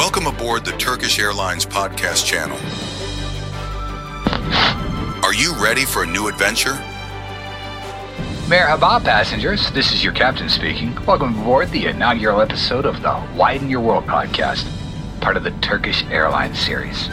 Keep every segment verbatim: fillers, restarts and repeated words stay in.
Welcome aboard the Turkish Airlines podcast channel. Are you ready for a new adventure? Merhaba passengers, this is your captain speaking. Welcome aboard the inaugural episode of the Widen Your World podcast, part of the Turkish Airlines series.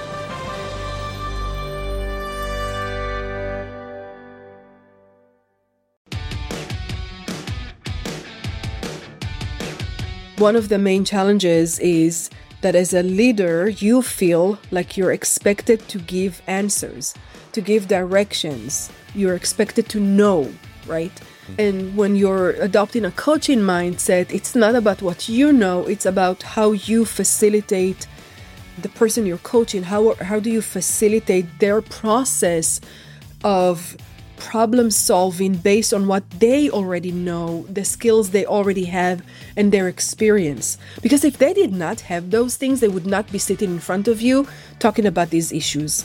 One of the main challenges is that as a leader, you feel like you're expected to give answers, to give directions. You're expected to know, right? Mm-hmm. And when you're adopting a coaching mindset, it's not about what you know, it's about how you facilitate the person you're coaching. How, how do you facilitate their process of problem solving based on what they already know, the skills they already have, and their experience. Because if they did not have those things, they would not be sitting in front of you talking about these issues.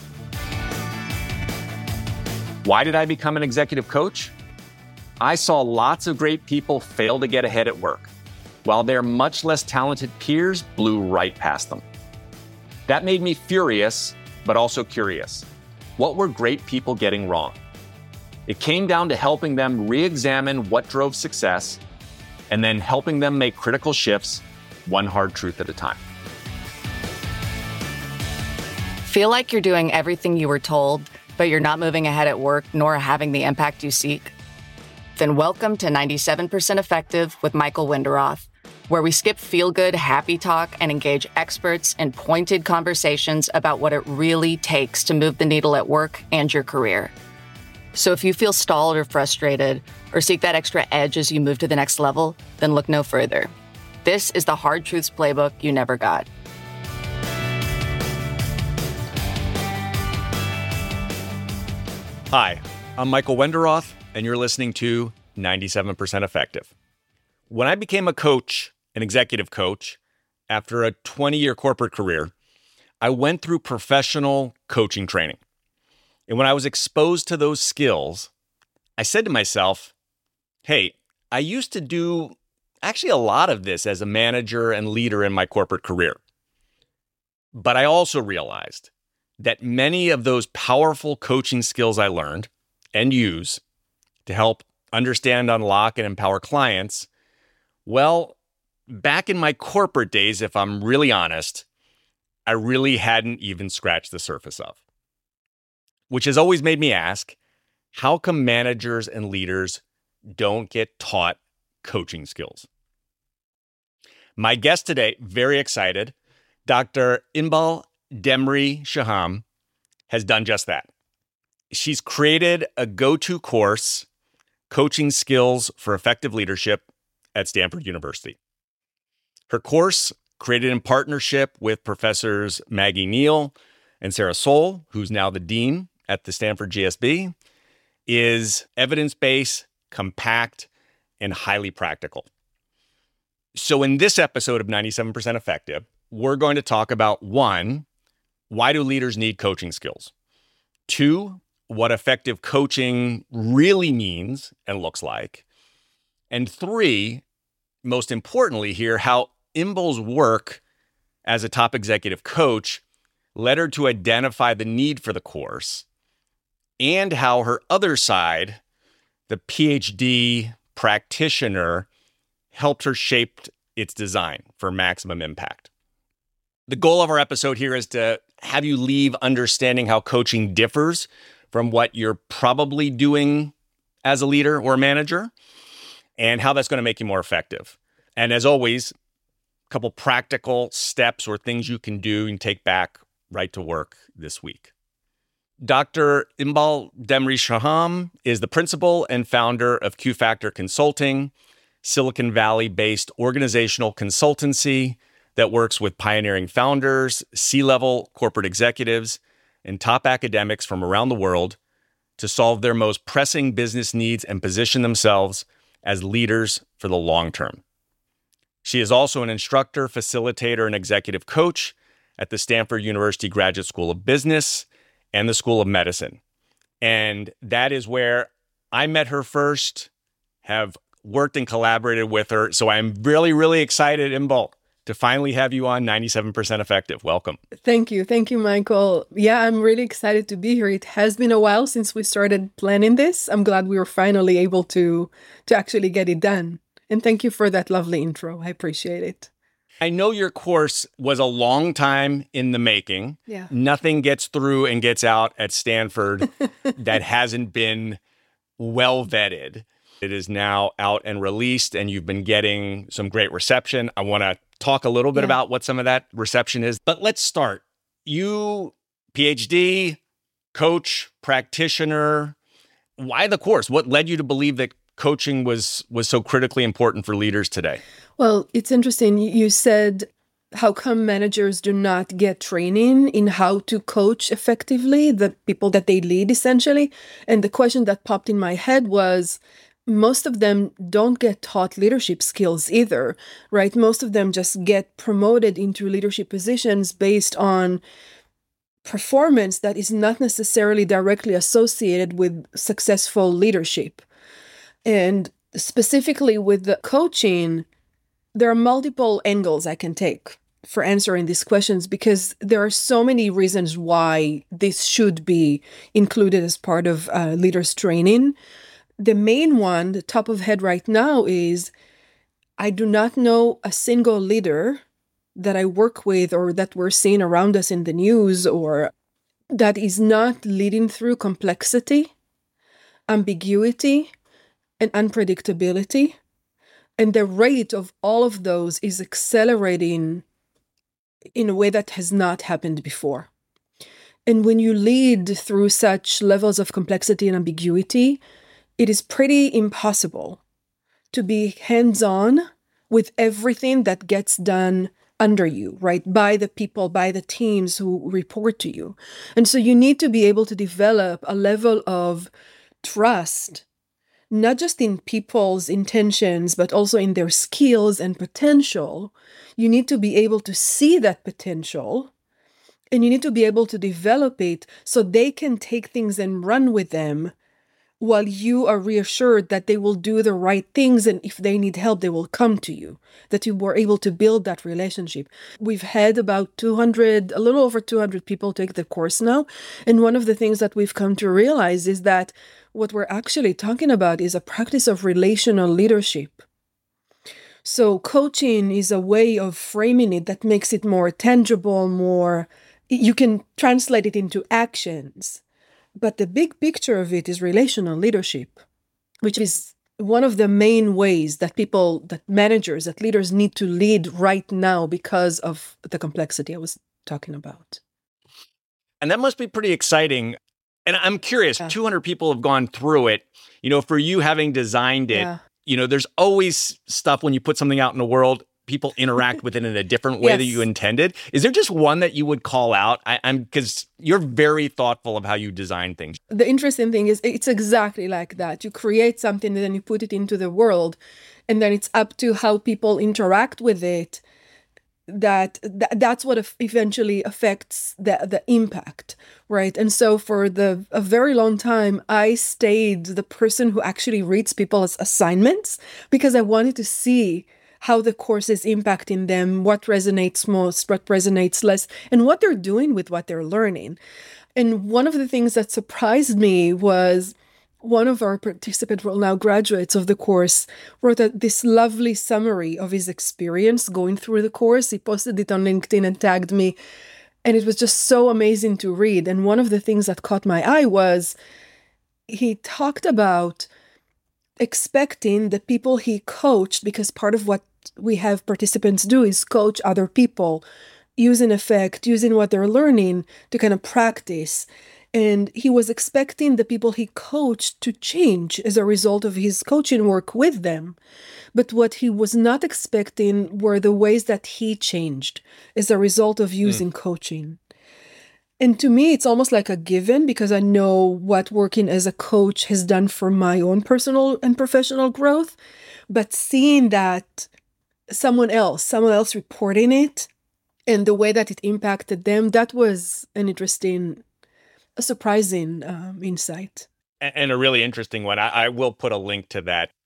Why did I become an executive coach? I saw lots of great people fail to get ahead at work, while their much less talented peers blew right past them. That made me furious, but also curious. What were great people getting wrong? It came down to helping them re-examine what drove success and then helping them make critical shifts, one hard truth at a time. Feel like you're doing everything you were told, but you're not moving ahead at work nor having the impact you seek? Then welcome to ninety-seven percent Effective with Michael Winderoth, where we skip feel-good, happy talk and engage experts in pointed conversations about what it really takes to move the needle at work and your career. So if you feel stalled or frustrated, or seek that extra edge as you move to the next level, then look no further. This is the Hard Truths Playbook you never got. Hi, I'm Michael Winderoth, and you're listening to ninety-seven percent Effective. When I became a coach, an executive coach, after a twenty-year corporate career, I went through professional coaching training. And when I was exposed to those skills, I said to myself, hey, I used to do actually a lot of this as a manager and leader in my corporate career. But I also realized that many of those powerful coaching skills I learned and use to help understand, unlock, and empower clients, well, back in my corporate days, if I'm really honest, I really hadn't even scratched the surface of. Which has always made me ask, how come managers and leaders don't get taught coaching skills? My guest today, very excited, Doctor Inbal Demri Shaham, has done just that. She's created a go-to course, Coaching Skills for Effective Leadership at Stanford University. Her course, created in partnership with Professors Maggie Neal and Sarah Soule, who's now the dean at the Stanford G S B, is evidence-based, compact, and highly practical. So in this episode of ninety-seven percent Effective, we're going to talk about one, why do leaders need coaching skills? Two, what effective coaching really means and looks like. And three, most importantly here, how Inbal's work as a top executive coach led her to identify the need for the course, and how her other side, the P H D practitioner, helped her shape its design for maximum impact. The goal of our episode here is to have you leave understanding how coaching differs from what you're probably doing as a leader or a manager, and how that's going to make you more effective. And as always, a couple practical steps or things you can do and take back right to work this week. Doctor Inbal Demri Shaham is the principal and founder of Q Factor Consulting, Silicon Valley-based organizational consultancy that works with pioneering founders, C-level corporate executives, and top academics from around the world to solve their most pressing business needs and position themselves as leaders for the long term. She is also an instructor, facilitator, and executive coach at the Stanford University Graduate School of Business and the School of Medicine. And that is where I met her first, have worked and collaborated with her. So I'm really, really excited, Inbal. to finally have you on ninety-seven percent Effective. Welcome. Thank you. Thank you, Michael. Yeah, I'm really excited to be here. It has been a while since we started planning this. I'm glad we were finally able to, to actually get it done. And thank you for that lovely intro. I appreciate it. I know your course was a long time in the making. Yeah. Nothing gets through and gets out at Stanford that hasn't been well vetted. It is now out and released, and you've been getting some great reception. I want to talk a little bit Yeah. about what some of that reception is. But let's start. You, P H D, coach, practitioner. Why the course? What led you to believe that coaching was was so critically important for leaders today? Well, it's interesting. You said, how come managers do not get training in how to coach effectively the people that they lead, essentially? And the question that popped in my head was, most of them don't get taught leadership skills either, right? Most of them just get promoted into leadership positions based on performance that is not necessarily directly associated with successful leadership. And specifically with the coaching, there are multiple angles I can take for answering these questions, because there are so many reasons why this should be included as part of uh, leaders training. The main one, the top of head right now, is I do not know a single leader that I work with or that we're seeing around us in the news or that is not leading through complexity, ambiguity, and unpredictability. And the rate of all of those is accelerating in a way that has not happened before. And when you lead through such levels of complexity and ambiguity, it is pretty impossible to be hands-on with everything that gets done under you, right? By the people, by the teams who report to you. And so you need to be able to develop a level of trust, not just in people's intentions, but also in their skills and potential. You need to be able to see that potential, and you need to be able to develop it so they can take things and run with them while you are reassured that they will do the right things, and if they need help, they will come to you, that you were able to build that relationship. We've had about two hundred, a little over two hundred people take the course now, and one of the things that we've come to realize is that what we're actually talking about is a practice of relational leadership. So coaching is a way of framing it that makes it more tangible, more, you can translate it into actions. But the big picture of it is relational leadership, which is one of the main ways that people, that managers, that leaders need to lead right now because of the complexity I was talking about. And that must be pretty exciting. And I'm curious, yeah. two hundred people have gone through it. You know, for you having designed it, yeah. you know, there's always stuff when you put something out in the world, people interact with it in a different way yes. that you intended. Is there just one that you would call out? I, I'm because you're very thoughtful of how you design things. The interesting thing is it's exactly like that. You create something and then you put it into the world, and then it's up to how people interact with it. That, that that's what eventually affects the the impact, right? And so for the a very long time, I stayed the person who actually reads people's assignments because I wanted to see how the course is impacting them, what resonates most, what resonates less, and what they're doing with what they're learning. And one of the things that surprised me was one of our participants, well, now graduates of the course, wrote a, this lovely summary of his experience going through the course. He posted it on LinkedIn and tagged me, and it was just so amazing to read. And one of the things that caught my eye was he talked about expecting the people he coached, because part of what we have participants do is coach other people, using effect, using what they're learning to kind of practice. And he was expecting the people he coached to change as a result of his coaching work with them. But what he was not expecting were the ways that he changed as a result of using mm. coaching. And to me, it's almost like a given, because I know what working as a coach has done for my own personal and professional growth. But seeing that someone else, someone else reporting it and the way that it impacted them, that was an interesting, a surprising um, insight. And a really interesting one. I, I will put a link to that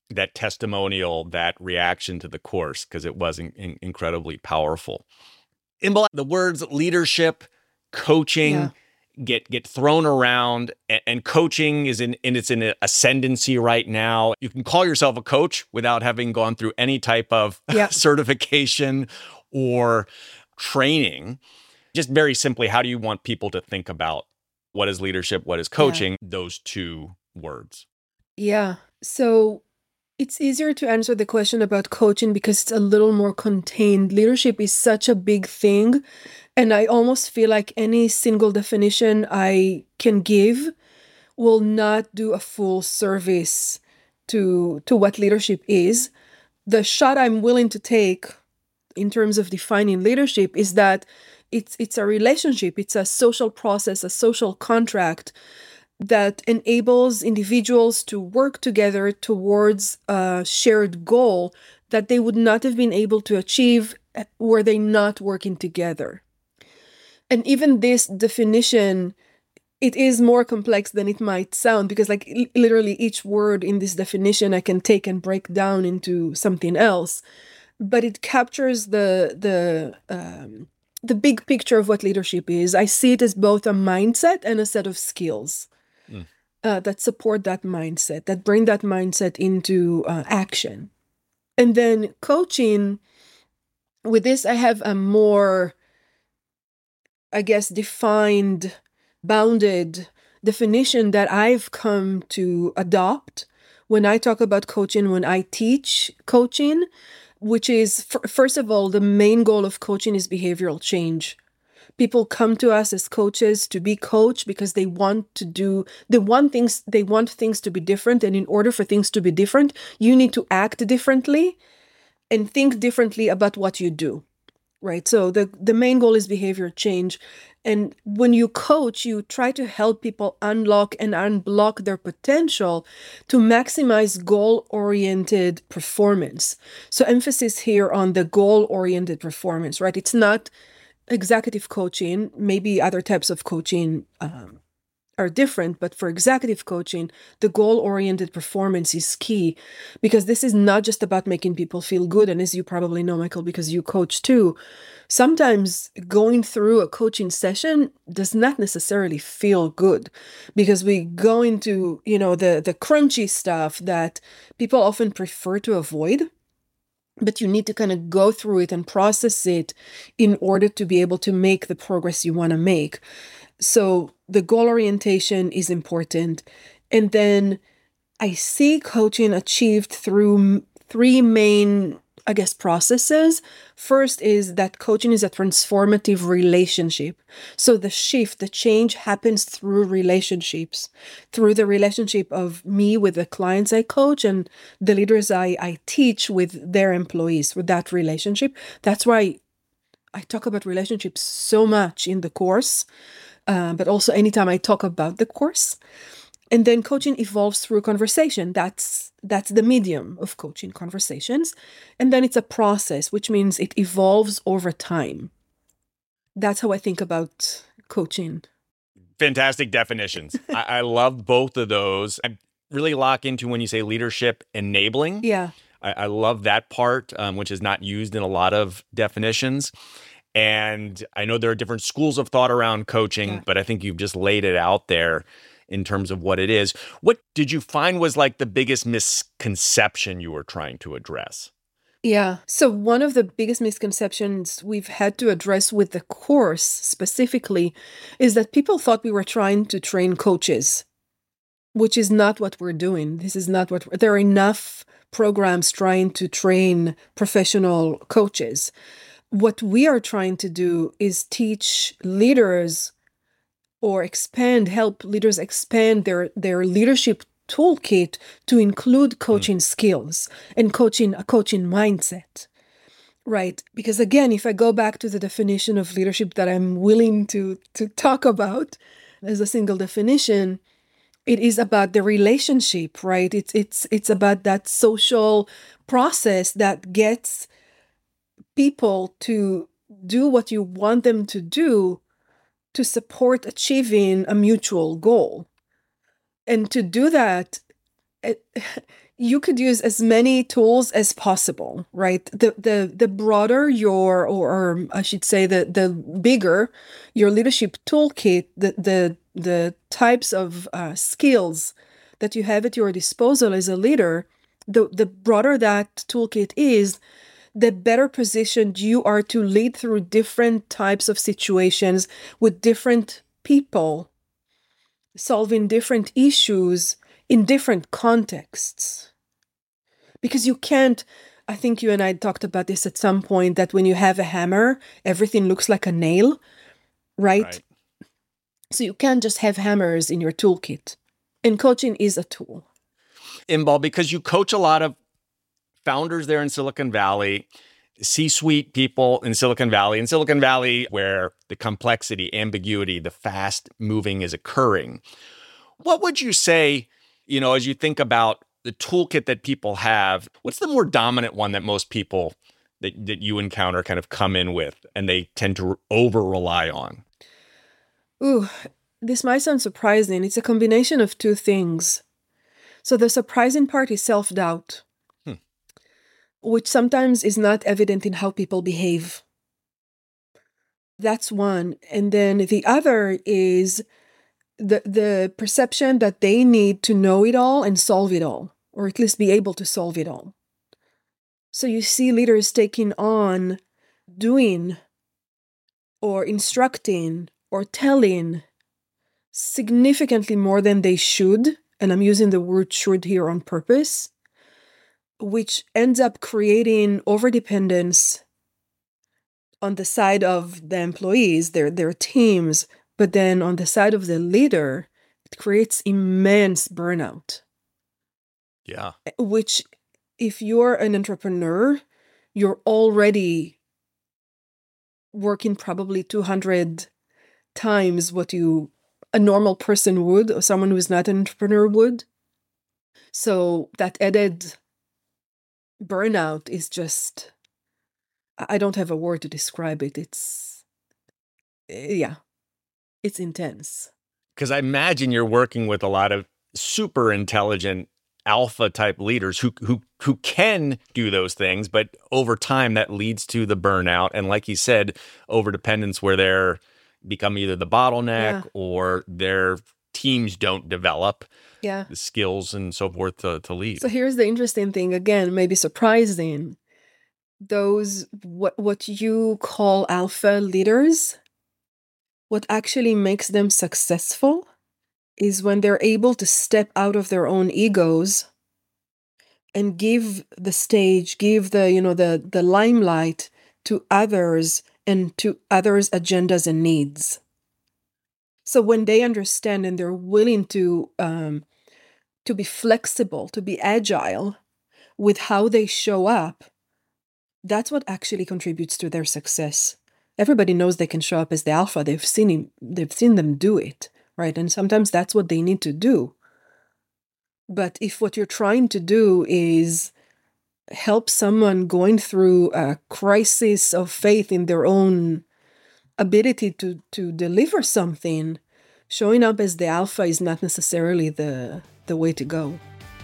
that testimonial, that reaction to the course, because it was in, in, incredibly powerful. Inbal, the words leadership, coaching Yeah. get get thrown around, and, and coaching is in, in it's in an ascendancy right now. You can call yourself a coach without having gone through any type of Yeah. certification or training. Just very simply, how do you want people to think about what is leadership, what is coaching, those two words? Yeah. So it's easier to answer the question about coaching because it's a little more contained. Leadership is such a big thing. And I almost feel like any single definition I can give will not do a full service to, to what leadership is. The shot I'm willing to take in terms of defining leadership is that it's it's a relationship, it's a social process, a social contract that enables individuals to work together towards a shared goal that they would not have been able to achieve were they not working together. And even this definition, it is more complex than it might sound, because like l- literally each word in this definition I can take and break down into something else. But it captures the the um, the big picture of what leadership is. I see it as both a mindset and a set of skills. Mm. Uh, that support that mindset, that bring that mindset into uh, action. And then coaching, with this, I have a more, I guess, defined, bounded definition that I've come to adopt when I talk about coaching, when I teach coaching, which is, f- first of all, the main goal of coaching is behavioral change. People come to us as coaches to be coached because they want to do, they want things, they want things to be different. And in order for things to be different, you need to act differently and think differently about what you do, right? So the, the main goal is behavior change. And when you coach, you try to help people unlock and unblock their potential to maximize goal-oriented performance. So emphasis here on the goal-oriented performance, right? It's not executive coaching, maybe other types of coaching um, are different, but for executive coaching, the goal-oriented performance is key, because this is not just about making people feel good. And as you probably know, Michael, because you coach too, sometimes going through a coaching session does not necessarily feel good, because we go into, you know, the, the crunchy stuff that people often prefer to avoid. But you need to kind of go through it and process it in order to be able to make the progress you want to make. So the goal orientation is important. And then I see coaching achieved through three main, I guess, processes. First is that coaching is a transformative relationship. So the shift, the change happens through relationships, through the relationship of me with the clients I coach and the leaders I, I teach with their employees, with that relationship. That's why I talk about relationships so much in the course, uh, but also anytime I talk about the course. And then coaching evolves through conversation. That's that's the medium of coaching, conversations. And then it's a process, which means it evolves over time. That's how I think about coaching. Fantastic definitions. I, I love both of those. I really lock into when you say leadership enabling. Yeah. I, I love that part, um, which is not used in a lot of definitions. And I know there are different schools of thought around coaching, Yeah. but I think you've just laid it out there in terms of what it is. What did you find was like the biggest misconception you were trying to address? Yeah. So one of the biggest misconceptions we've had to address with the course specifically is that people thought we were trying to train coaches, which is not what we're doing. This is not what, there are enough programs trying to train professional coaches. What we are trying to do is teach leaders or expand, help leaders expand their, their leadership toolkit to include coaching mm. skills and coaching, a coaching mindset, right? Because again, if I go back to the definition of leadership that I'm willing to, to talk about as a single definition, it is about the relationship, right? It's, it's, it's about that social process that gets people to do what you want them to do to support achieving a mutual goal. And to do that, it, you could use as many tools as possible, right? The the the broader your, or, or I should say the the bigger your leadership toolkit, the the the types of uh, skills that you have at your disposal as a leader, the the broader that toolkit is, the better positioned you are to lead through different types of situations with different people, solving different issues in different contexts. Because you can't, I think you and I talked about this at some point, that when you have a hammer, everything looks like a nail, right? right? So you can't just have hammers in your toolkit. And coaching is a tool. Inbal, because you coach a lot of founders there in Silicon Valley, C-suite people in Silicon Valley, in Silicon Valley where the complexity, ambiguity, the fast moving is occurring. What would you say, you know, as you think about the toolkit that people have, what's the more dominant one that most people that, that you encounter kind of come in with and they tend to over-rely on? Ooh, this might sound surprising. It's a combination of two things. So the surprising part is self-doubt, hmm. which sometimes is not evident in how people behave. That's one. And then the other is the the perception that they need to know it all and solve it all, or at least be able to solve it all. So you see leaders taking on doing or instructing or telling significantly more than they should, and I'm using the word should here on purpose, which ends up creating overdependence on the side of the employees, their their teams. But then on the side of the leader, it creates immense burnout. Yeah. Which, if you're an entrepreneur, you're already working probably two hundred times what you a normal person would, or someone who's not an entrepreneur would. So that added burnout is just, I don't have a word to describe it. It's, yeah. It's intense. Because I imagine you're working with a lot of super intelligent alpha type leaders who who who can do those things, but over time that leads to the burnout. And like you said, overdependence where they're become either the bottleneck yeah. or their teams don't develop yeah. the skills and so forth to, to lead. So here's the interesting thing, again, maybe surprising. Those what what you call alpha leaders, what actually makes them successful is when they're able to step out of their own egos and give the stage, give the, you know, the, the limelight to others and to others' agendas and needs. So when they understand and they're willing to um, to be flexible, to be agile with how they show up, that's what actually contributes to their success. Everybody knows they can show up as the alpha. They've seen him, they've seen them do it, right? And sometimes that's what they need to do. But if what you're trying to do is help someone going through a crisis of faith in their own ability to, to deliver something, showing up as the alpha is not necessarily the, the way to go.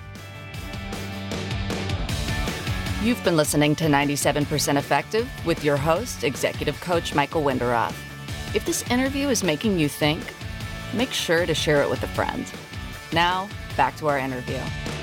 You've been listening to ninety-seven percent Effective with your host, Executive Coach Michael Winderoth. If this interview is making you think, make sure to share it with a friend. Now, back to our interview.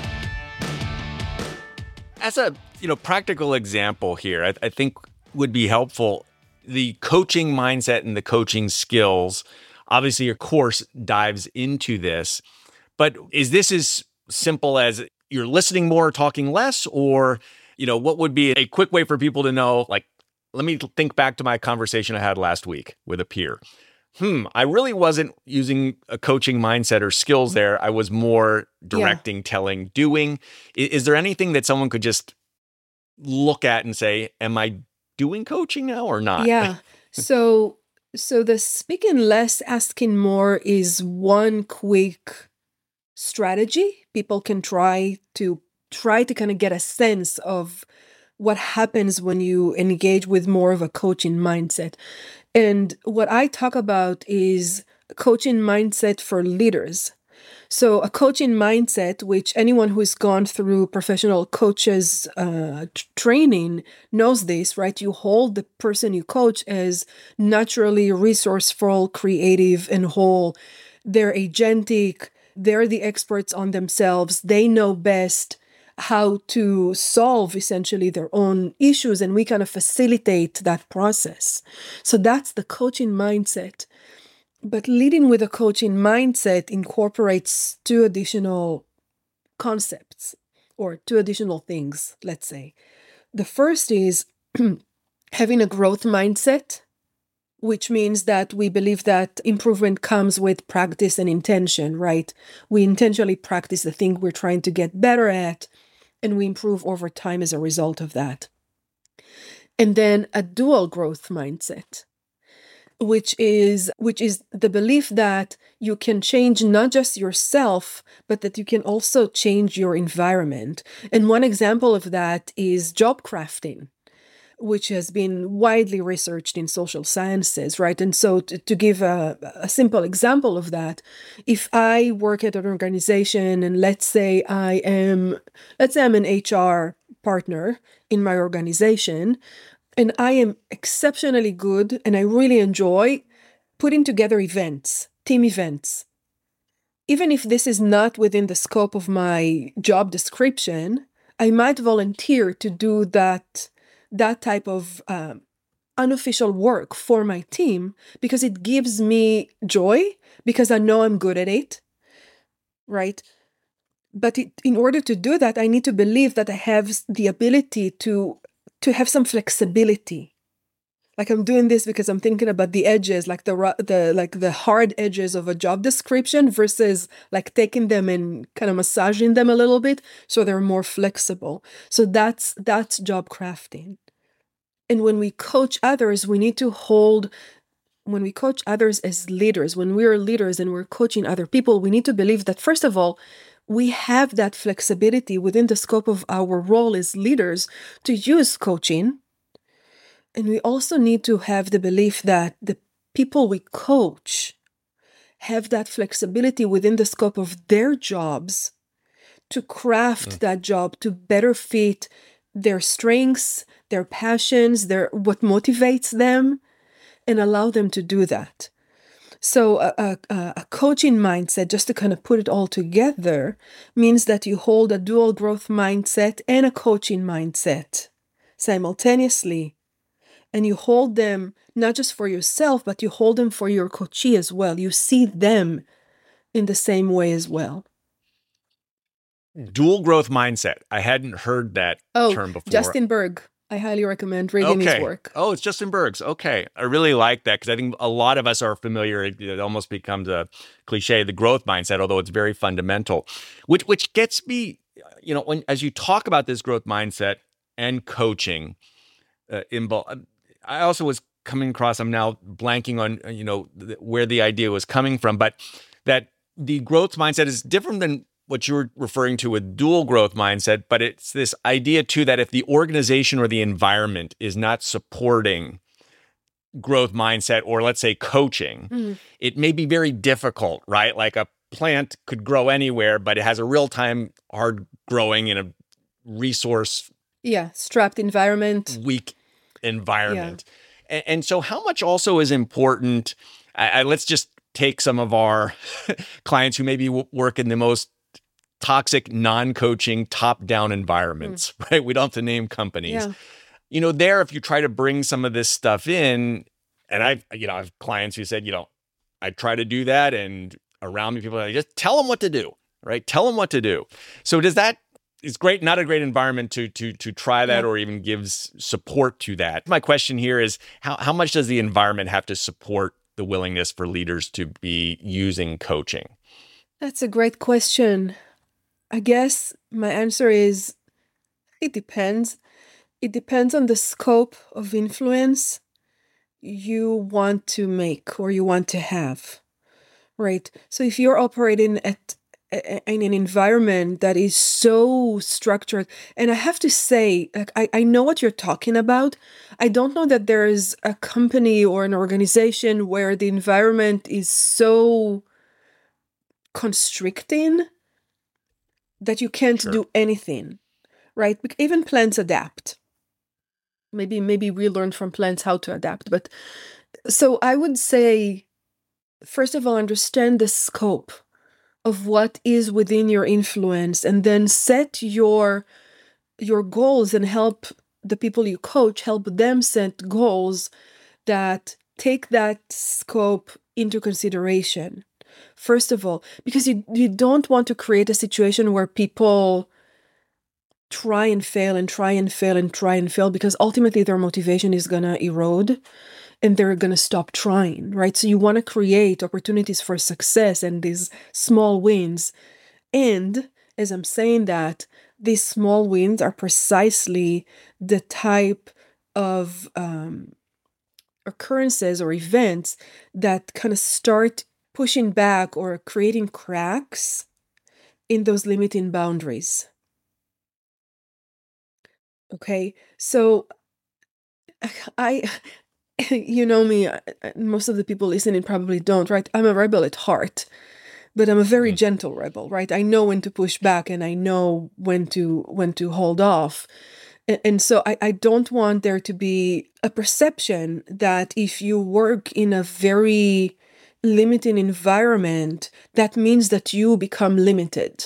As a you know practical example here, I, I think would be helpful, the coaching mindset and the coaching skills. Obviously, your course dives into this, but is this as simple as you're listening more, talking less, or you know, what would be a quick way for people to know, like, let me think back to my conversation I had last week with a peer. Hmm, I really wasn't using a coaching mindset or skills there. I was more directing, yeah. telling, doing. Is, is there anything that someone could just look at and say, am I doing coaching now or not? Yeah. so, so the speaking less, asking more is one quick strategy people can try to try to kind of get a sense of what happens when you engage with more of a coaching mindset. And what I talk about is coaching mindset for leaders. So a coaching mindset, which anyone who's gone through professional coaches uh, t- training knows this, right? You hold the person you coach as naturally resourceful, creative, and whole. They're agentic. They're the experts on themselves. They know best how to solve essentially their own issues, and we kind of facilitate that process. So that's the coaching mindset. But leading with a coaching mindset incorporates two additional concepts or two additional things, let's say. The first is having a growth mindset, which means that we believe that improvement comes with practice and intention, right? We intentionally practice the thing we're trying to get better at, and we improve over time as a result of that. And then a dual growth mindset, which is which is the belief that you can change not just yourself, but that you can also change your environment. And one example of that is job crafting, which has been widely researched in social sciences, right? And so to, to give a, a simple example of that, if I work at an organization and let's say I am, let's say I'm an H R partner in my organization, and I am exceptionally good and I really enjoy putting together events, team events. Even if this is not within the scope of my job description, I might volunteer to do that that type of um, unofficial work for my team because it gives me joy, because I know I'm good at it, right? But it, in order to do that, I need to believe that I have the ability to, to have some flexibility. Like I'm doing this because I'm thinking about the edges, like the the like the hard edges of a job description versus like taking them and kind of massaging them a little bit so they're more flexible. So that's that's job crafting. And when we coach others, we need to hold, when we coach others as leaders, when we're leaders and we're coaching other people, we need to believe that, first of all, we have that flexibility within the scope of our role as leaders to use coaching. And we also need to have the belief that the people we coach have that flexibility within the scope of their jobs to craft mm. that job to better fit their strengths, their passions, their what motivates them, and allow them to do that. So a, a, a coaching mindset, just to kind of put it all together, means that you hold a dual growth mindset and a coaching mindset simultaneously. And you hold them not just for yourself, but you hold them for your coachee as well. You see them in the same way as well. Dual growth mindset. I hadn't heard that oh, term before. Justin Berg. I highly recommend reading okay. his work. Oh, it's Justin Berg's. Okay. I really like that because I think a lot of us are familiar. It, it almost becomes a cliche, the growth mindset, although it's very fundamental, which which gets me, you know, when as you talk about this growth mindset and coaching, uh, involved, I also was coming across, I'm now blanking on, you know, th- where the idea was coming from, but that the growth mindset is different than what you're referring to with dual growth mindset, but it's this idea too that if the organization or the environment is not supporting growth mindset or let's say coaching, mm. it may be very difficult, right? Like a plant could grow anywhere, but it has a real time hard growing in a resource yeah, strapped environment, weak environment. Yeah. And, and so how much also is important, I, I, let's just take some of our clients who maybe w- work in the most toxic, non-coaching, top-down environments, mm. right? We don't have to name companies. Yeah. You know, there, if you try to bring some of this stuff in, and I've, you know, I have clients who said, you know, I try to do that, and around me, people are like, just tell them what to do, right? Tell them what to do. So does that, it's great, not a great environment to to to try that yeah. or even gives support to that. My question here is, how how much does the environment have to support the willingness for leaders to be using coaching? That's a great question. I guess my answer is, it depends. It depends on the scope of influence you want to make or you want to have, right? So if you're operating at in an environment that is so structured, and I have to say, like, I, I know what you're talking about. I don't know that there is a company or an organization where the environment is so constricting that you can't Sure. do anything, right? Bec- Even plants adapt. Maybe maybe we learned from plants how to adapt. But so I would say, first of all, understand the scope of what is within your influence, and then set your your goals and help the people you coach, help them set goals that take that scope into consideration. First of all, because you, you don't want to create a situation where people try and fail and try and fail and try and fail, because ultimately their motivation is going to erode and they're going to stop trying, right? So you want to create opportunities for success and these small wins. And as I'm saying that, these small wins are precisely the type of um, occurrences or events that kind of start pushing back or creating cracks in those limiting boundaries. Okay, so I, you know me, I- I- most of the people listening probably don't, right? I'm a rebel at heart, but I'm a very Mm. gentle rebel, right? I know when to push back and I know when to when to hold off. A- And so I, I don't want there to be a perception that if you work in a very limiting environment, that means that you become limited.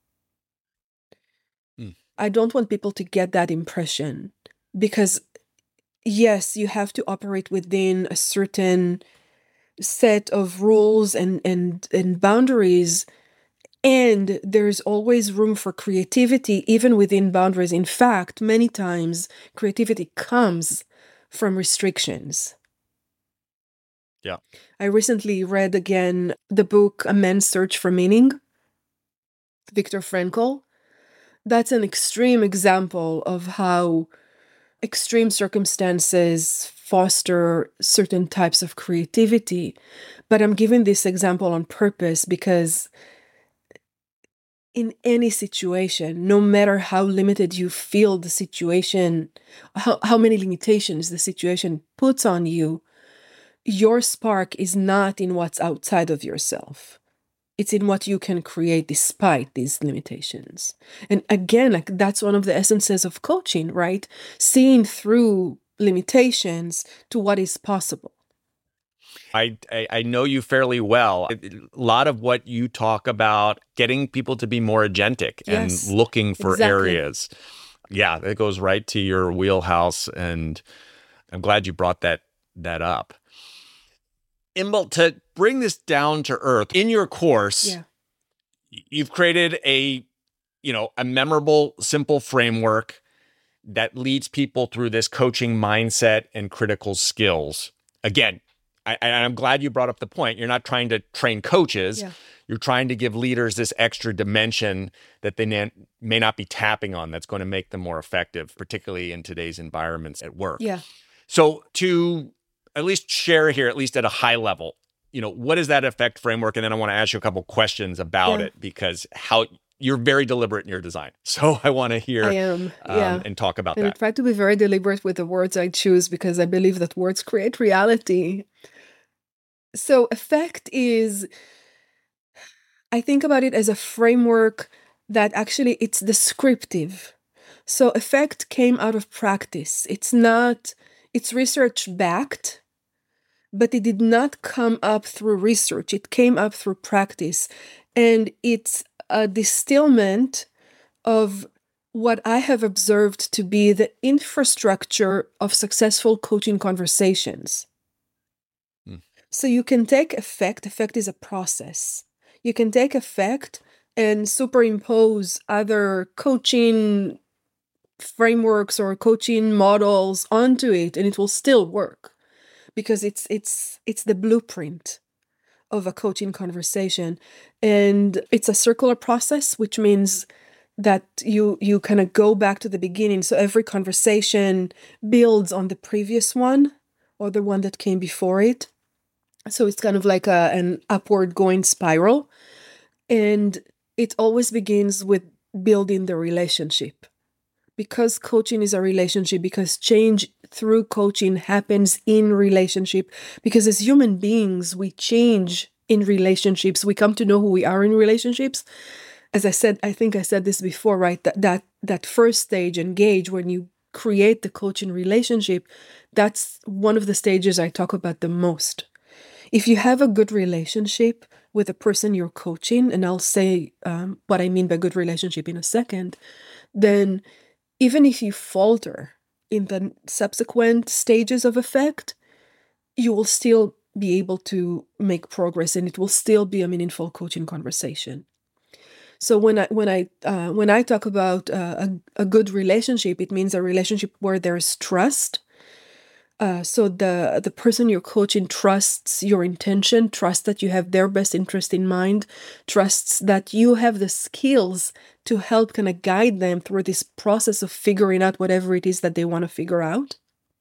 Mm. I don't want people to get that impression, because yes, you have to operate within a certain set of rules and and and boundaries, and there's always room for creativity even within boundaries. In fact, many times creativity comes from restrictions. Yeah. I recently read again the book A Man's Search for Meaning, Viktor Frankl. That's an extreme example of how extreme circumstances foster certain types of creativity. But I'm giving this example on purpose because in any situation, no matter how limited you feel the situation, how, how many limitations the situation puts on you, your spark is not in what's outside of yourself. It's in what you can create despite these limitations. And again, like that's one of the essences of coaching, right? Seeing through limitations to what is possible. I, I I know you fairly well. A lot of what you talk about, getting people to be more agentic Yes, and looking for exactly. areas. Yeah, that goes right to your wheelhouse, and I'm glad you brought that that up. Inbal, to bring this down to earth, in your course, Yeah. you've created a, you know, a memorable, simple framework that leads people through this coaching mindset and critical skills. Again, I, and I'm glad you brought up the point. You're not trying to train coaches. Yeah. You're trying to give leaders this extra dimension that they na- may not be tapping on that's going to make them more effective, particularly in today's environments at work. Yeah. So to at least share here, at least at a high level, you know, what is that effect framework? And then I want to ask you a couple questions about Yeah. it, because how you're very deliberate in your design. So I want to hear I am. um, Yeah. and talk about And I that. try to be very deliberate with the words I choose because I believe that words create reality. So, effect is, I think about it as a framework that actually it's descriptive. So, effect came out of practice. It's not, it's research backed, but it did not come up through research. It came up through practice. And it's a distillment of what I have observed to be the infrastructure of successful coaching conversations. Hmm. So you can take effect, effect is a process. You can take effect and superimpose other coaching frameworks or coaching models onto it, and it will still work because it's it's it's the blueprint of a coaching conversation. And it's a circular process, which means that you you kind of go back to the beginning. So every conversation builds on the previous one or the one that came before it. So it's kind of like a, an upward going spiral. And it always begins with building the relationship. Because coaching is a relationship, because change through coaching happens in relationship, because as human beings, we change in relationships. We come to know who we are in relationships. As I said, I think I said this before, right? That that that first stage, engage, when you create the coaching relationship, that's one of the stages I talk about the most. If you have a good relationship with the person you're coaching, and I'll say um, what I mean by good relationship in a second, then even if you falter in the subsequent stages of effect, you will still be able to make progress, and it will still be a meaningful coaching conversation. So when I when I uh, when I talk about uh, a a good relationship, it means a relationship where there's trust. Uh, so the the person you're coaching trusts your intention, trusts that you have their best interest in mind, trusts that you have the skills to help kind of guide them through this process of figuring out whatever it is that they want to figure out.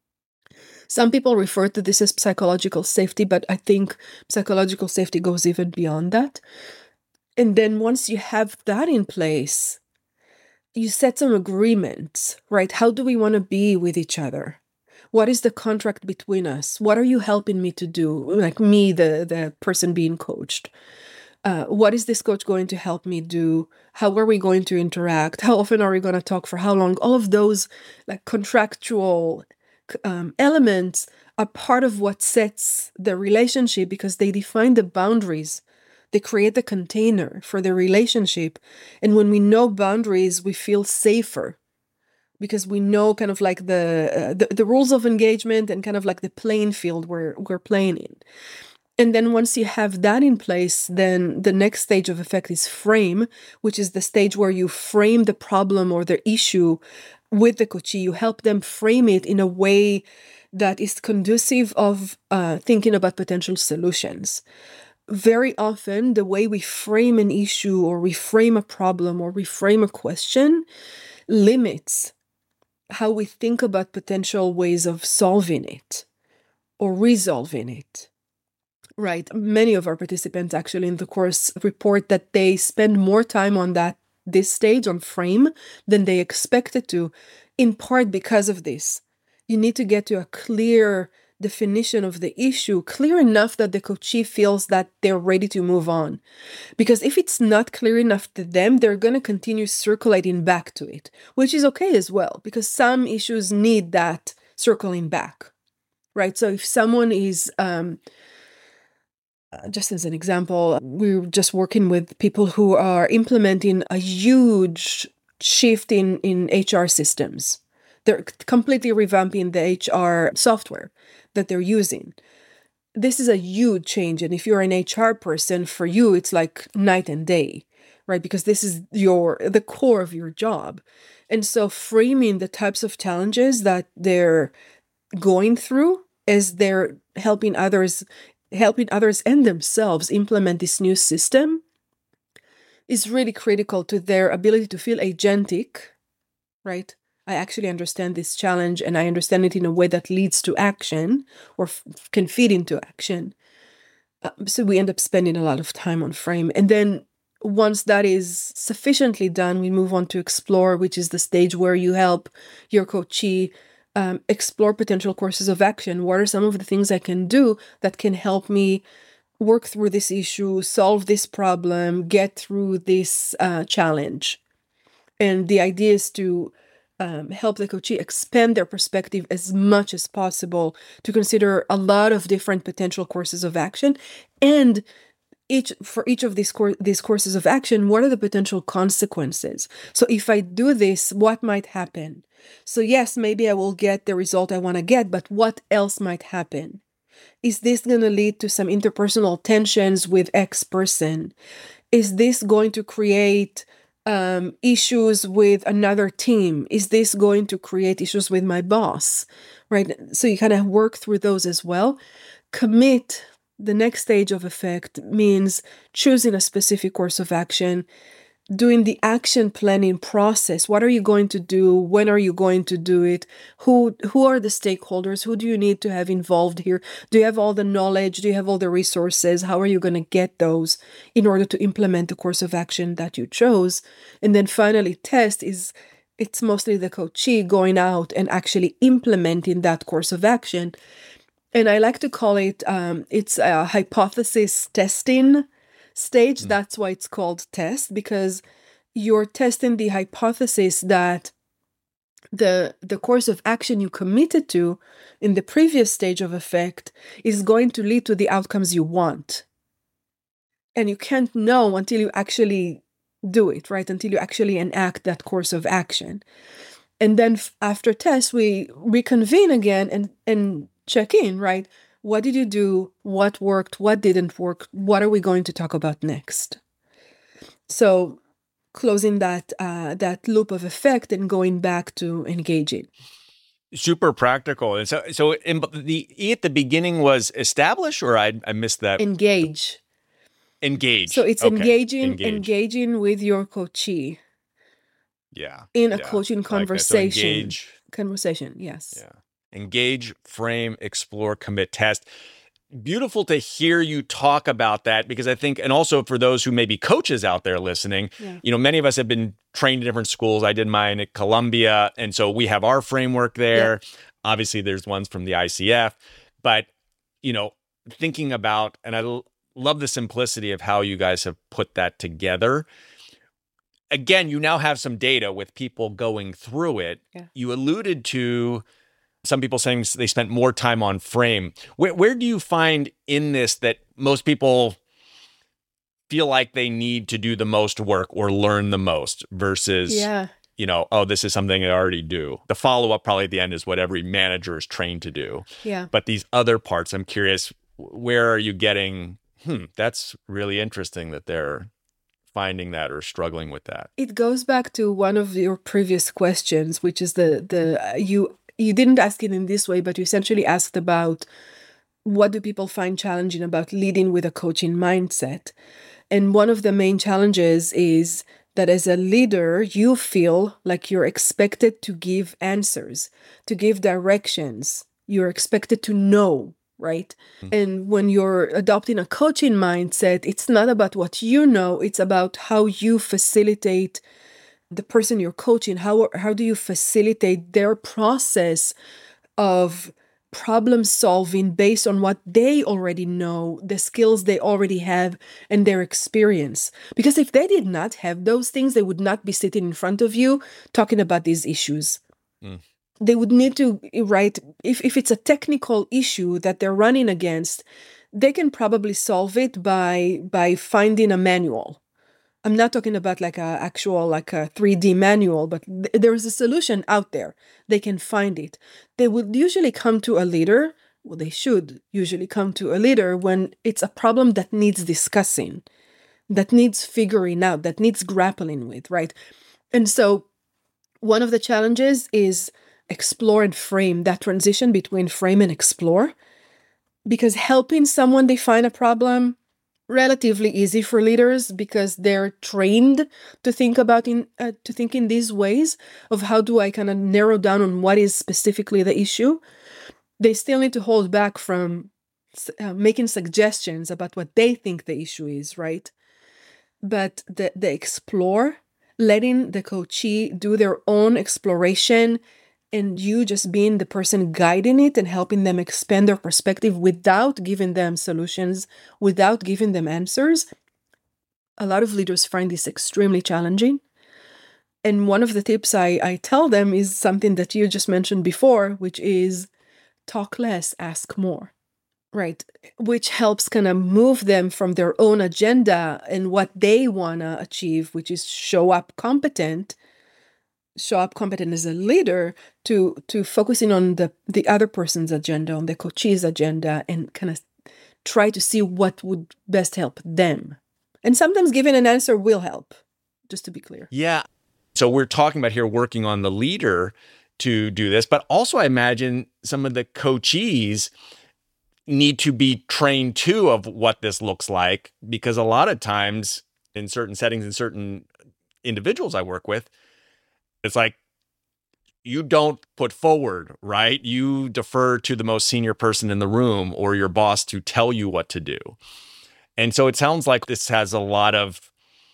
Some people refer to this as psychological safety, but I think psychological safety goes even beyond that. And then once you have that in place, you set some agreements, right? How do we want to be with each other? What is the contract between us? What are you helping me to do? Like me, the, the person being coached. Uh, what is this coach going to help me do? How are we going to interact? How often are we going to talk? For how long? All of those like contractual um, elements are part of what sets the relationship, because they define the boundaries. They create the container for the relationship. And when we know boundaries, we feel safer, because we know kind of like the, uh, the the rules of engagement and kind of like the playing field we're, we're playing in. And then once you have that in place, then the next stage of effect is frame, which is the stage where you frame the problem or the issue with the coachee. You help them frame it in a way that is conducive of uh, thinking about potential solutions. Very often, the way we frame an issue or we frame a problem or we frame a question limits how we think about potential ways of solving it or resolving it. Right. Many of our participants actually in the course report that they spend more time on that this stage on frame than they expected to, in part because of this. You need to get to a clear definition of the issue, clear enough that the coachee feels that they're ready to move on. Because if it's not clear enough to them, they're going to continue circulating back to it, which is okay as well, because some issues need that circling back, right? So if someone is, um, uh, just as an example, we're just working with people who are implementing a huge shift in, in H R systems. They're completely revamping the H R software that they're using. This is a huge change. And if you're an H R person, for you, it's like night and day, right? Because this is your the core of your job. And so framing the types of challenges that they're going through as they're helping others, helping others and themselves implement this new system is really critical to their ability to feel agentic, right? I actually understand this challenge and I understand it in a way that leads to action or f- can feed into action. Uh, so we end up spending a lot of time on frame. And then once that is sufficiently done, we move on to explore, which is the stage where you help your coachee um, explore potential courses of action. What are some of the things I can do that can help me work through this issue, solve this problem, get through this uh, challenge? And the idea is to Um, help the coachee expand their perspective as much as possible to consider a lot of different potential courses of action. And each for each of these, cor- these courses of action, what are the potential consequences? So if I do this, what might happen? So yes, maybe I will get the result I want to get, but what else might happen? Is this going to lead to some interpersonal tensions with X person? Is this going to create Um, issues with another team? Is this going to create issues with my boss, right? So you kind of work through those as well. Commit, the next stage of effect, means choosing a specific course of action, doing the action planning process. What are you going to do? When are you going to do it? Who who are the stakeholders? Who do you need to have involved here? Do you have all the knowledge? Do you have all the resources? How are you going to get those in order to implement the course of action that you chose? And then finally, test is, it's mostly the coachee going out and actually implementing that course of action. And I like to call it, um, it's a hypothesis testing stage. Mm. That's why it's called test, because you're testing the hypothesis that the the course of action you committed to in the previous stage of effect is going to lead to the outcomes you want. And you can't know until you actually do it, right? Until you actually enact that course of action. And then f- after test, we reconvene again and, and check in, right? What did you do? What worked? What didn't work? What are we going to talk about next? So closing that uh, that loop of effect and going back to engaging. Super practical. And so, so in the E at the beginning was establish, or I I missed that. Engage. Engage. So it's okay. engaging, Engage. engaging with your coachee. Yeah. In a yeah. coaching Like conversation. So engage. Conversation, yes. Yeah. Engage, frame, explore, commit, test. Beautiful to hear you talk about that, because I think, and also for those who may be coaches out there listening, yeah. you know, many of us have been trained in different schools. I did mine at Columbia. And so we have our framework there. Yeah. Obviously, there's ones from the I C F. But, you know, thinking about, and I l- love the simplicity of how you guys have put that together. Again, you now have some data with people going through it. Yeah. You alluded to some people saying they spent more time on frame. Where, where do you find in this that most people feel like they need to do the most work or learn the most versus, yeah. you know, oh, this is something I already do? The follow-up probably at the end is what every manager is trained to do. Yeah. But these other parts, I'm curious, where are you getting, hmm, that's really interesting that they're finding that or struggling with that? It goes back to one of your previous questions, which is the, the uh, you you didn't ask it in this way, but you essentially asked about what do people find challenging about leading with a coaching mindset. And one of the main challenges is that as a leader, you feel like you're expected to give answers, to give directions. You're expected to know, right? Mm-hmm. And when you're adopting a coaching mindset, it's not about what you know, it's about how you facilitate the person you're coaching. How, how do you facilitate their process of problem solving based on what they already know, the skills they already have, and their experience? Because if they did not have those things, they would not be sitting in front of you talking about these issues. Mm. They would need to, right, if, if it's a technical issue that they're running against, they can probably solve it by by finding a manual. I'm not talking about like a actual, like a three D manual, but th- there's a solution out there. They can find it. They would usually come to a leader. Well, they should usually come to a leader when it's a problem that needs discussing, that needs figuring out, that needs grappling with, right? And so one of the challenges is explore and frame, that transition between frame and explore, because helping someone define a problem, relatively easy for leaders because they're trained to think about in uh, to think in these ways of how do I kind of narrow down on what is specifically the issue. They still need to hold back from uh, making suggestions about what they think the issue is, right? But the the explore, letting the coachee do their own exploration, and you just being the person guiding it and helping them expand their perspective without giving them solutions, without giving them answers. A lot of leaders find this extremely challenging. And one of the tips I, I tell them is something that you just mentioned before, which is talk less, ask more, right? Which helps kind of move them from their own agenda and what they want to achieve, which is show up competent, show up competent as a leader, to to focusing on the the other person's agenda, on the coachee's agenda, and kind of try to see what would best help them. And sometimes giving an answer will help, just to be clear. Yeah. So we're talking about here working on the leader to do this, but also I imagine some of the coachees need to be trained too of what this looks like, because a lot of times in certain settings, in certain individuals I work with, it's like you don't put forward, right? You defer to the most senior person in the room or your boss to tell you what to do. And so it sounds like this has a lot of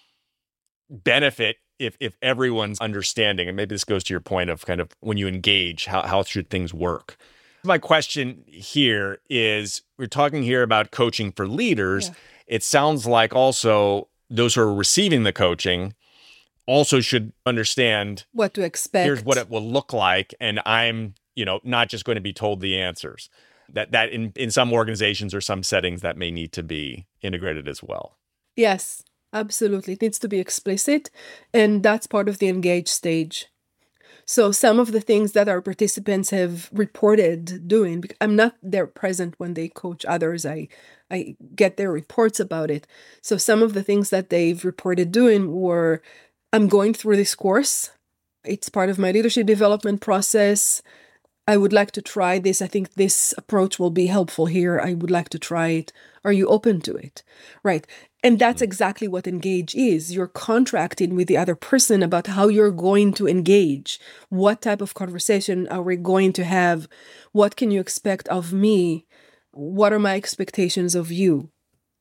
benefit if if everyone's understanding. And maybe this goes to your point of kind of when you engage, how, how should things work? My question here is, we're talking here about coaching for leaders. Yeah. It sounds like also those who are receiving the coaching also should understand What to expect. Here's what it will look like. And I'm, you know, not just going to be told the answers. That that in, in some organizations or some settings that may need to be integrated as well. Yes, absolutely. It needs to be explicit. And that's part of the engage stage. So some of the things that our participants have reported doing, I'm not there present when they coach others. I, I get their reports about it. So some of the things that they've reported doing were, I'm going through this course. It's part of my leadership development process. I would like to try this. I think this approach will be helpful here. I would like to try it. Are you open to it? Right. And that's exactly what engage is. You're contracting with the other person about how you're going to engage. What type of conversation are we going to have? What can you expect of me? What are my expectations of you?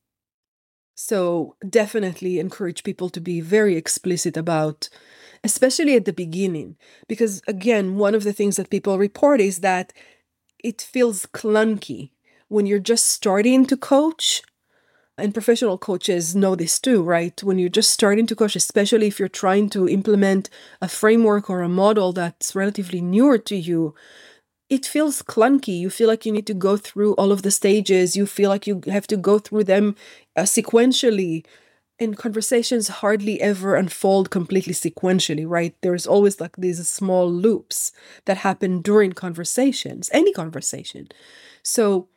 So definitely encourage people to be very explicit about, especially at the beginning, because again, one of the things that people report is that it feels clunky when you're just starting to coach. And professional coaches know this too, right? When you're just starting to coach, especially if you're trying to implement a framework or a model that's relatively newer to you, it feels clunky. You feel like you need to go through all of the stages. You feel like you have to go through them uh, sequentially. And conversations hardly ever unfold completely sequentially, right? There's always like these small loops that happen during conversations, any conversation. So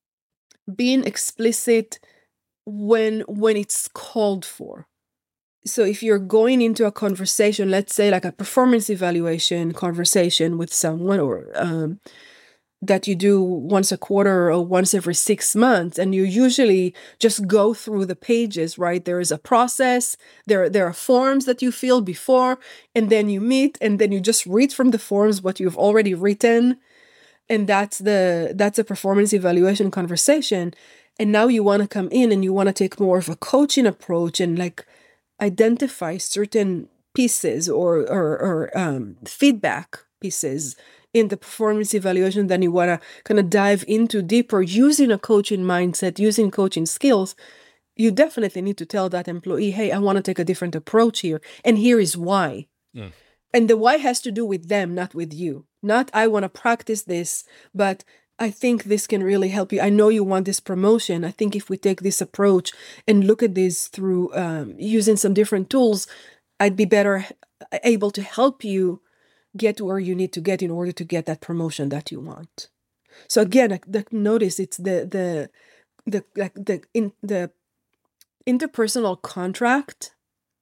being explicit when when it's called for. So if you're going into a conversation, let's say like a performance evaluation conversation with someone, or um, that you do once a quarter or once every six months, and you usually just go through the pages, right? There is a process, there, there are forms that you fill before, and then you meet, and then you just read from the forms what you've already written, and that's the that's a performance evaluation conversation. And now you want to come in and you want to take more of a coaching approach and like identify certain pieces or or, or um, feedback pieces in the performance evaluation. Then you want to kind of dive into deeper using a coaching mindset, using coaching skills. You definitely need to tell that employee, hey, I want to take a different approach here. And here is why. Mm. And the why has to do with them, not with you. Not I want to practice this, but I think this can really help you. I know you want this promotion. I think if we take this approach and look at this through um, using some different tools, I'd be better able to help you get to where you need to get in order to get that promotion that you want. So again, the, notice it's the the the like the in the interpersonal contract,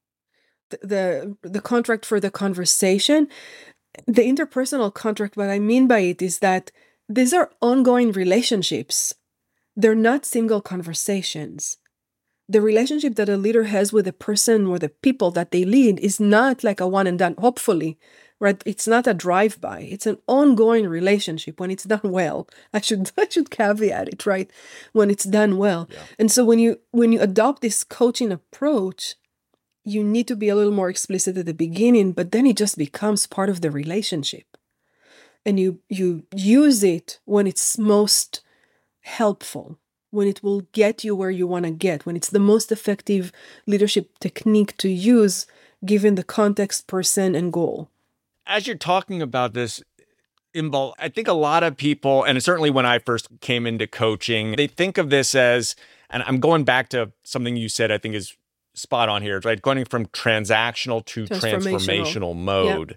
the, the the contract for the conversation, the interpersonal contract. What I mean by it is that these are ongoing relationships. They're not single conversations. The relationship that a leader has with the person or the people that they lead is not like a one and done, hopefully, right? It's not a drive-by. It's an ongoing relationship when it's done well. I should I should caveat it, right? When it's done well. Yeah. And so when you when you adopt this coaching approach, you need to be a little more explicit at the beginning, but then it just becomes part of the relationship. And you you use it when it's most helpful, when it will get you where you want to get, when it's the most effective leadership technique to use given the context, person, and goal. As you're talking about this, Inbal, I think a lot of people, and certainly when I first came into coaching, they think of this as, and I'm going back to something you said I think is spot on here, right? Going from transactional to transformational, transformational mode. Yep.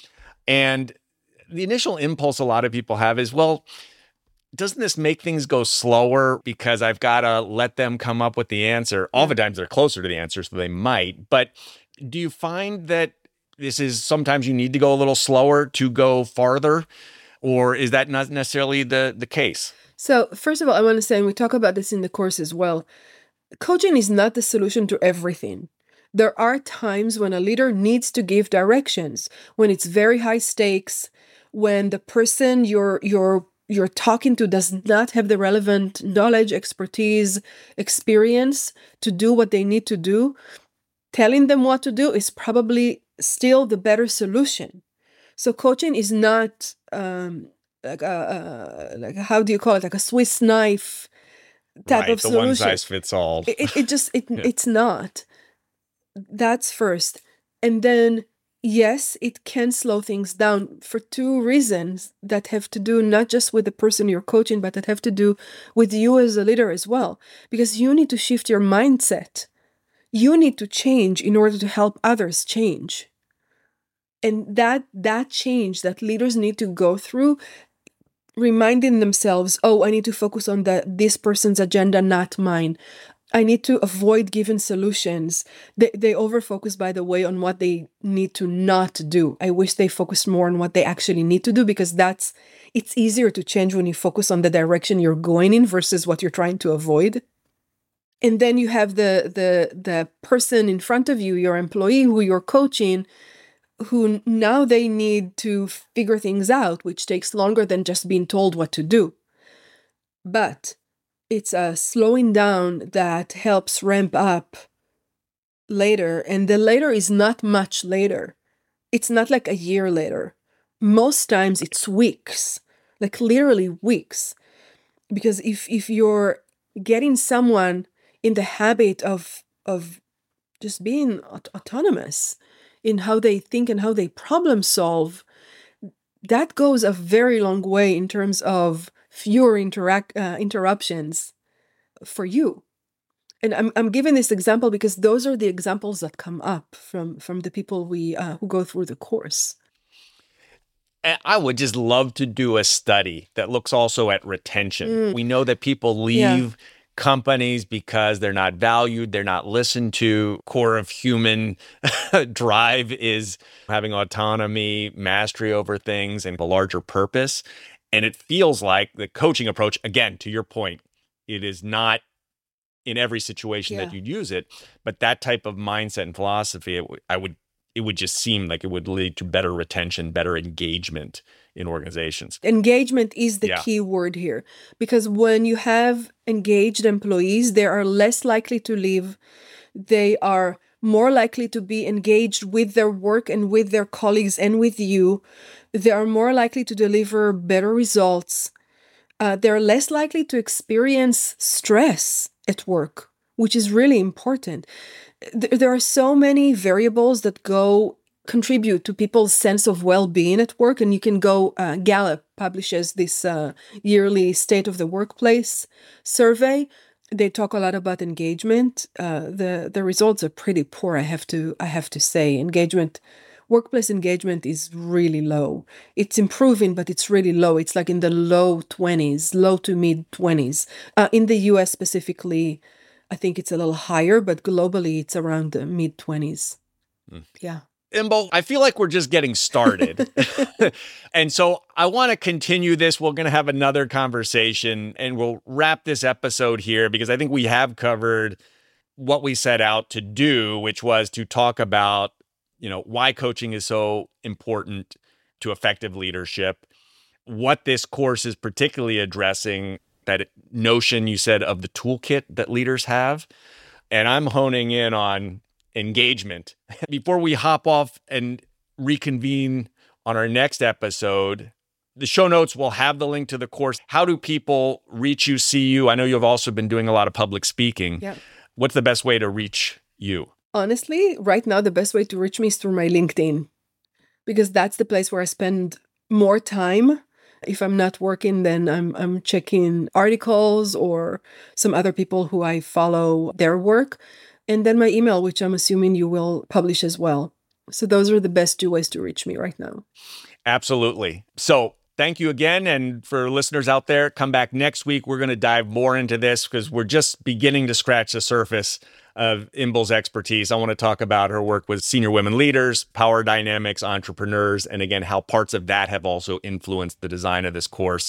And the initial impulse a lot of people have is, well, doesn't this make things go slower because I've got to let them come up with the answer? Oftentimes they're closer to the answer, so they might. But do you find that this is sometimes you need to go a little slower to go farther? Or is that not necessarily the, the case? So first of all, I want to say, and we talk about this in the course as well, coaching is not the solution to everything. There are times when a leader needs to give directions, when it's very high stakes, when the person you're you're you're talking to does not have the relevant knowledge, expertise, experience to do what they need to do. Telling them what to do is probably still the better solution. So coaching is not um, like a, uh, like how do you call it? Like a Swiss knife type right, of the solution. one size fits all. It, it, it just, it, Yeah. it's not. That's first. And then, yes, it can slow things down for two reasons that have to do not just with the person you're coaching, but that have to do with you as a leader as well. Because you need to shift your mindset. You need to change in order to help others change. And that that change that leaders need to go through, reminding themselves, oh, I need to focus on the, this person's agenda, not mine. I need to avoid giving solutions. They, they overfocus, by the way, on what they need to not do. I wish they focused more on what they actually need to do, because that's it's easier to change when you focus on the direction you're going in versus what you're trying to avoid. And then you have the the the person in front of you, your employee who you're coaching, who now they need to figure things out, which takes longer than just being told what to do. But it's a slowing down that helps ramp up later. And the later is not much later. It's not like a year later. Most times it's weeks, like literally weeks. Because if if you're getting someone in the habit of of just being aut- autonomous in how they think and how they problem solve, that goes a very long way in terms of fewer interact uh, interruptions for you. And I'm I'm giving this example because those are the examples that come up from from the people we uh, who go through the course. And I would just love to do a study that looks also at retention. Mm. We know that people leave Yeah. companies because they're not valued, they're not listened to. Core of human drive is having autonomy, mastery over things, and a larger purpose. And it feels like the coaching approach, again, to your point, it is not in every situation Yeah. that you'd use it, but that type of mindset and philosophy, it, w- I would, it would just seem like it would lead to better retention, better engagement in organizations. Engagement is the Yeah. key word here, because when you have engaged employees, they are less likely to leave. They are more likely to be engaged with their work and with their colleagues and with you. They are more likely to deliver better results. Uh, they're less likely to experience stress at work, which is really important. Th- There are so many variables that go contribute to people's sense of well-being at work, and you can go. Uh, Gallup publishes this uh, yearly State of the Workplace survey. They talk a lot about engagement. Uh, the the results are pretty poor. I have to I have to say, engagement, workplace engagement is really low. It's improving, but it's really low. It's like in the low twenties, low to mid twenties. Uh, in the U S specifically, I think it's a little higher, but globally it's around the mid twenties. Yeah. Inbal, I feel like we're just getting started. And so I want to continue this. We're going to have another conversation and we'll wrap this episode here because I think we have covered what we set out to do, which was to talk about, you know, why coaching is so important to effective leadership, what this course is particularly addressing, that notion you said of the toolkit that leaders have. And I'm honing in on engagement. Before we hop off and reconvene on our next episode, the show notes will have the link to the course. How do people reach you, see you? I know you've also been doing a lot of public speaking. Yeah. What's the best way to reach you? Honestly, right now, the best way to reach me is through my LinkedIn, because that's the place where I spend more time. If I'm not working, then I'm I'm checking articles or some other people who I follow their work. And then my email, which I'm assuming you will publish as well. So those are the best two ways to reach me right now. Absolutely. So thank you again. And for listeners out there, come back next week. We're going to dive more into this because we're just beginning to scratch the surface of Inbal's expertise. I want to talk about her work with senior women leaders, power dynamics, entrepreneurs, and again, how parts of that have also influenced the design of this course,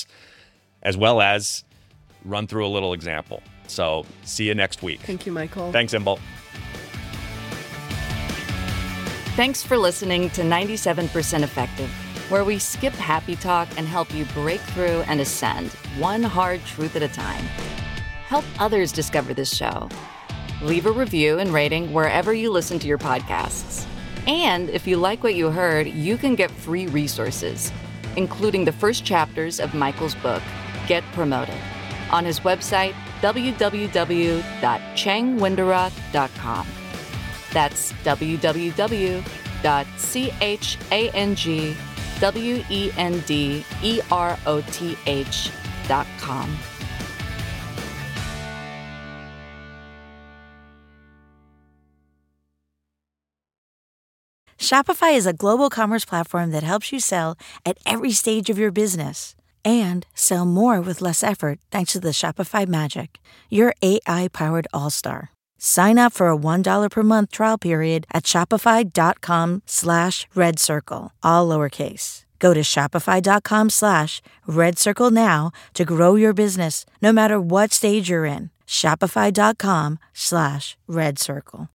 as well as run through a little example. So see you next week. Thank you, Michael. Thanks, Inbal. Thanks for listening to ninety-seven percent Effective, where we skip happy talk and help you break through and ascend, one hard truth at a time. Help others discover this show. Leave a review and rating wherever you listen to your podcasts. And if you like what you heard, you can get free resources. including the first chapters of Michael's book, Get Promoted, on his website, w w w dot chang wenderoth dot com. That's w w w dot chang w e n d e r o t h dot com. Shopify is a global commerce platform that helps you sell at every stage of your business and sell more with less effort thanks to the Shopify Magic, your A I-powered all-star. Sign up for a one dollar per month trial period at shopify.com slash red circle, all lowercase. Go to shopify.com slash red circle now to grow your business no matter what stage you're in. Shopify.com slash red circle.